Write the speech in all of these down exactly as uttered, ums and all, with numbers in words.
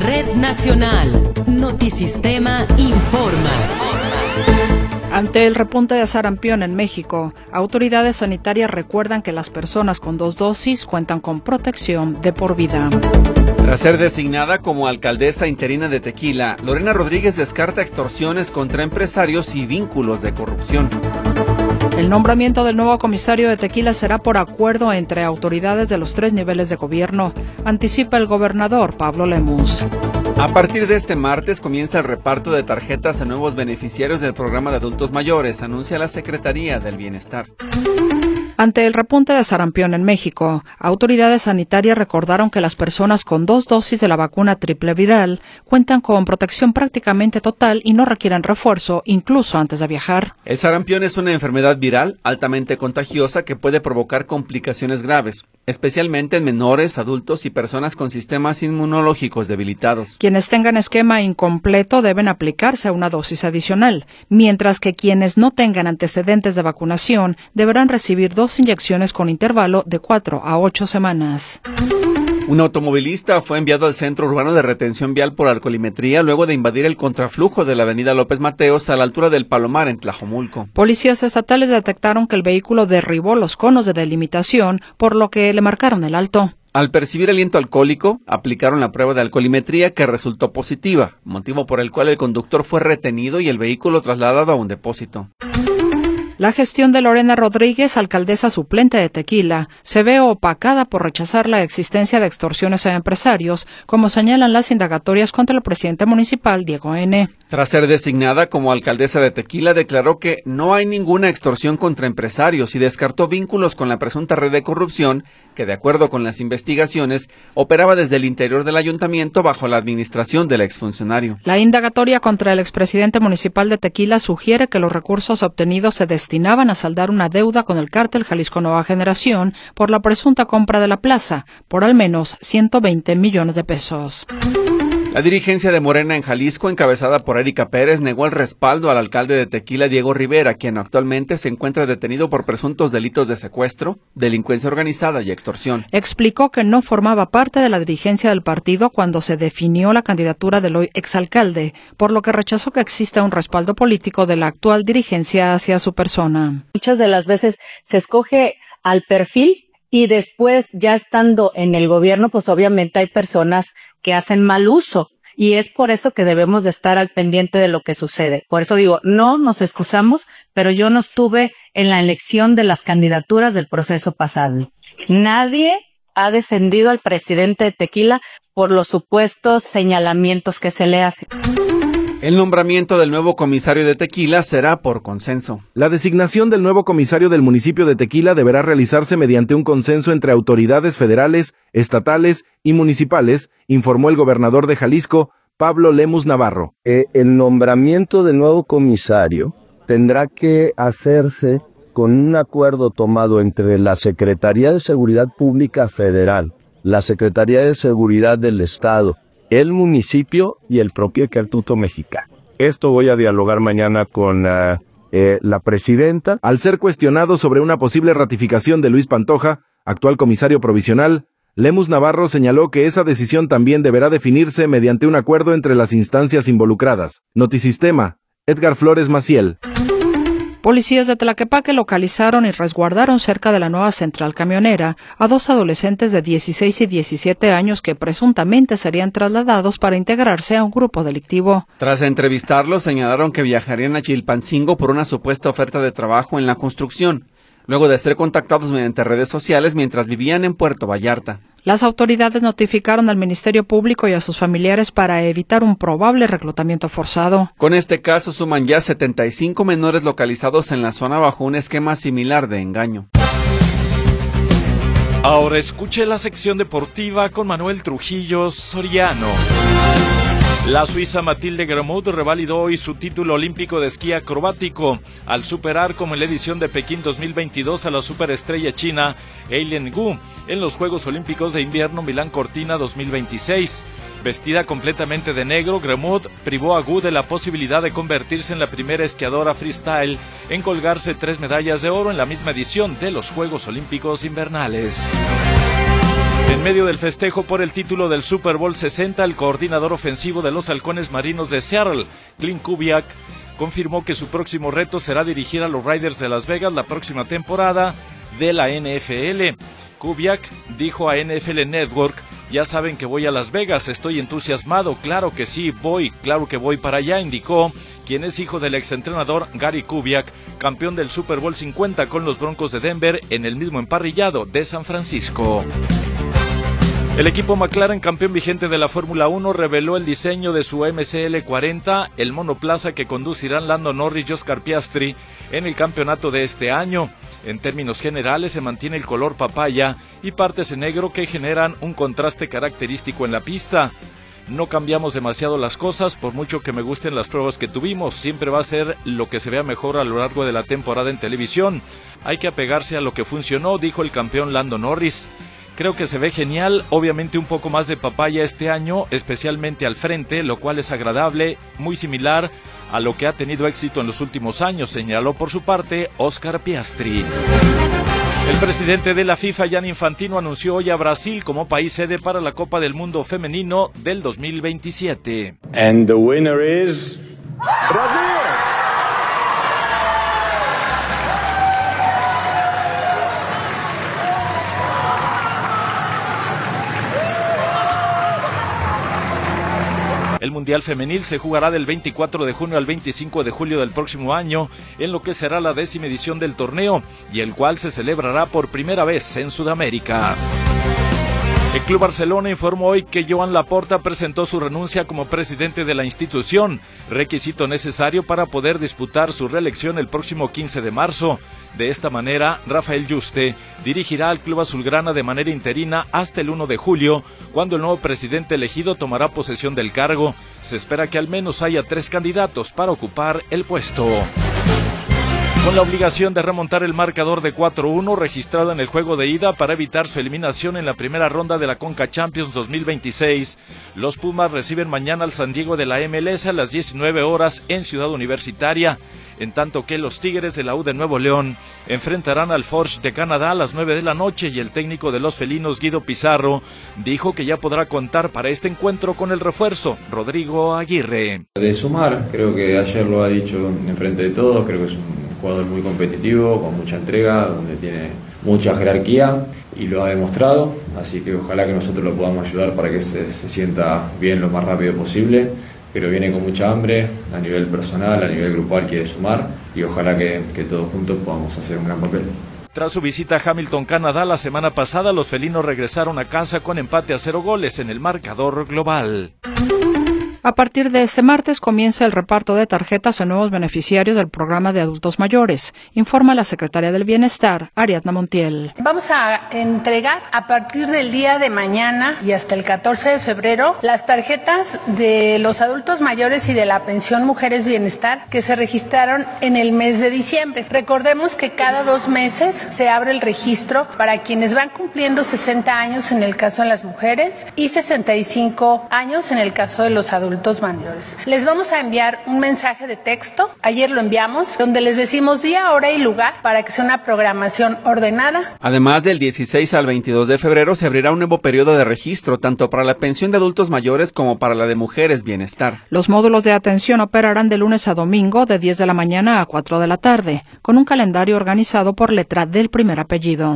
Red Nacional. Notisistema informa. Ante el repunte de sarampión en México, autoridades sanitarias recuerdan que las personas con dos dosis cuentan con protección de por vida. Tras ser designada como alcaldesa interina de Tequila, Lorena Rodríguez descarta extorsiones contra empresarios y vínculos de corrupción. El nombramiento del nuevo comisario de Tequila será por acuerdo entre autoridades de los tres niveles de gobierno, anticipa el gobernador Pablo Lemus. A partir de este martes comienza el reparto de tarjetas a nuevos beneficiarios del programa de adultos mayores, anuncia la Secretaría del Bienestar. Ante el repunte de sarampión en México, autoridades sanitarias recordaron que las personas con dos dosis de la vacuna triple viral cuentan con protección prácticamente total y no requieren refuerzo, incluso antes de viajar. El sarampión es una enfermedad viral altamente contagiosa que puede provocar complicaciones graves, especialmente en menores, adultos y personas con sistemas inmunológicos debilitados. Quienes tengan esquema incompleto deben aplicarse una dosis adicional, mientras que quienes no tengan antecedentes de vacunación deberán recibir dos inyecciones con intervalo de cuatro a ocho semanas. Un automovilista fue enviado al Centro Urbano de Retención Vial por alcoholimetría luego de invadir el contraflujo de la avenida López Mateos a la altura del Palomar en Tlajomulco. Policías estatales detectaron que el vehículo derribó los conos de delimitación, por lo que le marcaron el alto. Al percibir aliento alcohólico, aplicaron la prueba de alcoholimetría que resultó positiva, motivo por el cual el conductor fue retenido y el vehículo trasladado a un depósito. La gestión de Lorena Rodríguez, alcaldesa suplente de Tequila, se ve opacada por rechazar la existencia de extorsiones a empresarios, como señalan las indagatorias contra el presidente municipal, Diego N. Tras ser designada como alcaldesa de Tequila, declaró que no hay ninguna extorsión contra empresarios y descartó vínculos con la presunta red de corrupción que, de acuerdo con las investigaciones, operaba desde el interior del ayuntamiento bajo la administración del exfuncionario. La indagatoria contra el expresidente municipal de Tequila sugiere que los recursos obtenidos se destinaban a saldar una deuda con el cártel Jalisco Nueva Generación por la presunta compra de la plaza, por al menos ciento veinte millones de pesos. La dirigencia de Morena en Jalisco, encabezada por Erika Pérez, negó el respaldo al alcalde de Tequila, Diego Rivera, quien actualmente se encuentra detenido por presuntos delitos de secuestro, delincuencia organizada y extorsión. Explicó que no formaba parte de la dirigencia del partido cuando se definió la candidatura del hoy exalcalde, por lo que rechazó que exista un respaldo político de la actual dirigencia hacia su persona. Muchas de las veces se escoge al perfil y después, ya estando en el gobierno, pues obviamente hay personas que hacen mal uso. Y es por eso que debemos de estar al pendiente de lo que sucede. Por eso digo, no nos excusamos, pero yo no estuve en la elección de las candidaturas del proceso pasado. Nadie ha defendido al presidente de Tequila por los supuestos señalamientos que se le hacen. El nombramiento del nuevo comisario de Tequila será por consenso. La designación del nuevo comisario del municipio de Tequila deberá realizarse mediante un consenso entre autoridades federales, estatales y municipales, informó el gobernador de Jalisco, Pablo Lemus Navarro. Eh, el nombramiento del nuevo comisario tendrá que hacerse con un acuerdo tomado entre la Secretaría de Seguridad Pública Federal, la Secretaría de Seguridad del Estado, el municipio y el propio Ejército Mexicano. Esto voy a dialogar mañana con uh, eh, la presidenta. Al ser cuestionado sobre una posible ratificación de Luis Pantoja, actual comisario provisional, Lemus Navarro señaló que esa decisión también deberá definirse mediante un acuerdo entre las instancias involucradas. Notisistema, Edgar Flores Maciel. Policías de Tlaquepaque localizaron y resguardaron cerca de la nueva central camionera a dos adolescentes de dieciséis y diecisiete años que presuntamente serían trasladados para integrarse a un grupo delictivo. Tras entrevistarlos, señalaron que viajarían a Chilpancingo por una supuesta oferta de trabajo en la construcción, luego de ser contactados mediante redes sociales mientras vivían en Puerto Vallarta. Las autoridades notificaron al Ministerio Público y a sus familiares para evitar un probable reclutamiento forzado. Con este caso suman ya setenta y cinco menores localizados en la zona bajo un esquema similar de engaño. Ahora escuche la sección deportiva con Manuel Trujillo Soriano. La suiza Mathilde Gremaud revalidó hoy su título olímpico de esquí acrobático al superar como en la edición de Pekín dos mil veintidós a la superestrella china Eileen Gu en los Juegos Olímpicos de Invierno Milán Cortina dos mil veintiséis. Vestida completamente de negro, Gremaud privó a Gu de la posibilidad de convertirse en la primera esquiadora freestyle en colgarse tres medallas de oro en la misma edición de los Juegos Olímpicos Invernales. En medio del festejo por el título del Super Bowl sesenta, el coordinador ofensivo de los Halcones Marinos de Seattle, Clint Kubiak, confirmó que su próximo reto será dirigir a los Raiders de Las Vegas la próxima temporada de la N F L. Kubiak dijo a N F L Network: ya saben que voy a Las Vegas, estoy entusiasmado, claro que sí, voy, claro que voy para allá, indicó, quien es hijo del exentrenador Gary Kubiak, campeón del Super Bowl cincuenta con los Broncos de Denver en el mismo emparrillado de San Francisco. El equipo McLaren, campeón vigente de la Fórmula uno, reveló el diseño de su M C L cuarenta, el monoplaza que conducirán Lando Norris y Oscar Piastri en el campeonato de este año. En términos generales se mantiene el color papaya y partes en negro que generan un contraste característico en la pista. No cambiamos demasiado las cosas, por mucho que me gusten las pruebas que tuvimos, siempre va a ser lo que se vea mejor a lo largo de la temporada en televisión. Hay que apegarse a lo que funcionó, dijo el campeón Lando Norris. Creo que se ve genial, obviamente un poco más de papaya este año, especialmente al frente, lo cual es agradable, muy similar a lo que ha tenido éxito en los últimos años, señaló por su parte Oscar Piastri. El presidente de la FIFA, Gianni Infantino, anunció hoy a Brasil como país sede para la Copa del Mundo Femenino del dos mil veintisiete. And the winner is Brasil. El Mundial Femenil se jugará del veinticuatro de junio al veinticinco de julio del próximo año, en lo que será la décima edición del torneo, y el cual se celebrará por primera vez en Sudamérica. El Club Barcelona informó hoy que Joan Laporta presentó su renuncia como presidente de la institución, requisito necesario para poder disputar su reelección el próximo quince de marzo. De esta manera, Rafael Yuste dirigirá al Club Azulgrana de manera interina hasta el uno de julio, cuando el nuevo presidente elegido tomará posesión del cargo. Se espera que al menos haya tres candidatos para ocupar el puesto. Con la obligación de remontar el marcador de cuatro uno registrado en el juego de ida para evitar su eliminación en la primera ronda de la Conca Champions dos mil veintiséis, los Pumas reciben mañana al San Diego de la M L S a las diecinueve horas en Ciudad Universitaria, en tanto que los Tigres de la U de Nuevo León enfrentarán al Forge de Canadá a las nueve de la noche, y el técnico de los felinos, Guido Pizarro, dijo que ya podrá contar para este encuentro con el refuerzo, Rodrigo Aguirre. De sumar, creo que ayer lo ha dicho en frente de todos, creo que es un jugador muy competitivo, con mucha entrega, donde tiene mucha jerarquía y lo ha demostrado, así que ojalá que nosotros lo podamos ayudar para que se, se sienta bien lo más rápido posible, pero viene con mucha hambre, a nivel personal, a nivel grupal quiere sumar, y ojalá que, que todos juntos podamos hacer un gran papel. Tras su visita a Hamilton, Canadá, la semana pasada, los felinos regresaron a casa con empate a cero goles en el marcador global. A partir de este martes comienza el reparto de tarjetas a nuevos beneficiarios del programa de adultos mayores, informa la secretaria del Bienestar, Ariadna Montiel. Vamos a entregar a partir del día de mañana y hasta el catorce de febrero las tarjetas de los adultos mayores y de la pensión Mujeres Bienestar que se registraron en el mes de diciembre. Recordemos que cada dos meses se abre el registro para quienes van cumpliendo sesenta años en el caso de las mujeres y sesenta y cinco años en el caso de los adultos mayores. Les vamos a enviar un mensaje de texto, ayer lo enviamos, donde les decimos día, hora y lugar para que sea una programación ordenada. Además, del dieciséis al veintidós de febrero se abrirá un nuevo periodo de registro, tanto para la pensión de adultos mayores como para la de Mujeres Bienestar. Los módulos de atención operarán de lunes a domingo de diez de la mañana a cuatro de la tarde, con un calendario organizado por letra del primer apellido.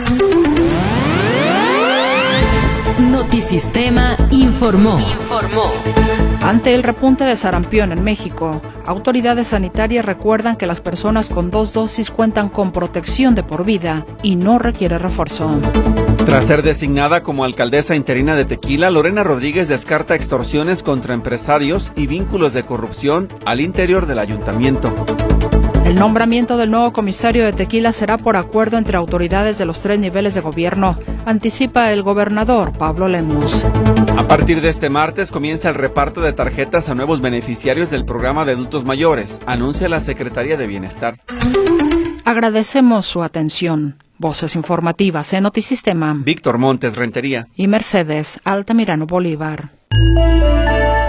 Notisistema informó. Informó. Ante el repunte de sarampión en México, autoridades sanitarias recuerdan que las personas con dos dosis cuentan con protección de por vida y no requiere refuerzo. Tras ser designada como alcaldesa interina de Tequila, Lorena Rodríguez descarta extorsiones contra empresarios y vínculos de corrupción al interior del ayuntamiento. El nombramiento del nuevo comisario de Tequila será por acuerdo entre autoridades de los tres niveles de gobierno, anticipa el gobernador Pablo Lemus. A partir de este martes comienza el reparto de tarjetas a nuevos beneficiarios del programa de adultos mayores, anuncia la Secretaría de Bienestar. Agradecemos su atención. Voces informativas en Notisistema. Víctor Montes, Rentería. Y Mercedes Altamirano Bolívar.